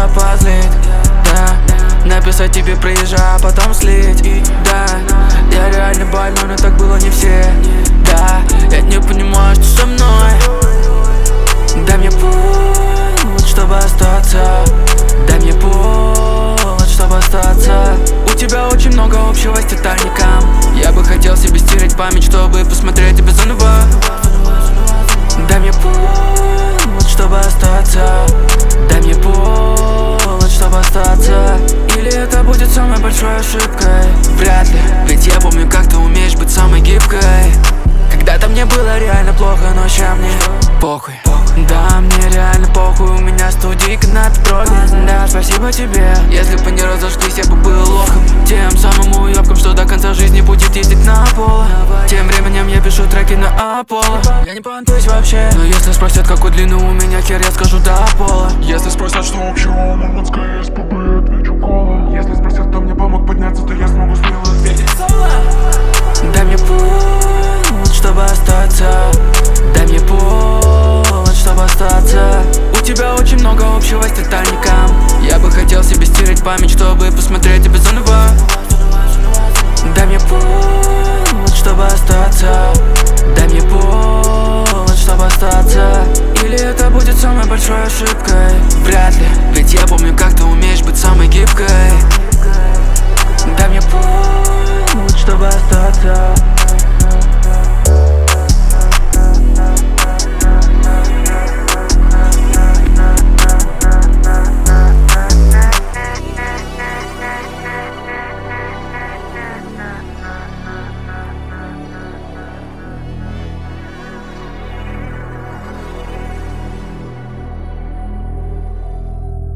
позлить, да. Написать тебе приезжай, а потом слить, да. Я реально больной, но так было не все, да. Я не понимаю, что со мной. Дай мне повод, чтобы остаться. Дай мне повод, чтобы остаться. У тебя очень много общего с Титаником. Я бы хотел себе стереть память, чтобы посмотреть тебя заново. Дай мне повод, чтобы остаться. Дай мне повод, чтобы остаться. Или это будет самой большой ошибкой? Вряд ли, ведь я помню, как ты умеешь быть самой гибкой. Когда-то мне было реально плохо, но ща мне похуй. Да, мне реально похуй, у меня студийка на Петрове. Да, спасибо тебе. Если бы не разошлись, я бы был лохом, тем самым уёбком, что до конца жизни будет ездить на Аполло. Тем временем я пишу треки на Аполло. Я не понтуюсь вообще, но если спросят, какой длины у меня хер, я скажу до Аполло. Если спросят, что общего у Мурманской СПБ, отвечу кола. Если спросят, кто мне помог подняться, то я смогу смело ответить. Дай мне повод, чтобы остаться. Дай мне повод, чтобы остаться. У тебя очень много общего с Титаником. Я бы хотел себе стереть память, чтобы посмотреть тебя заново. Дай мне повод, чтобы остаться. Дай мне повод, чтобы остаться. Или это будет самой большой ошибкой? Вряд ли, ведь я помню, как ты умеешь быть самой гибкой. Дай мне повод, чтобы остаться.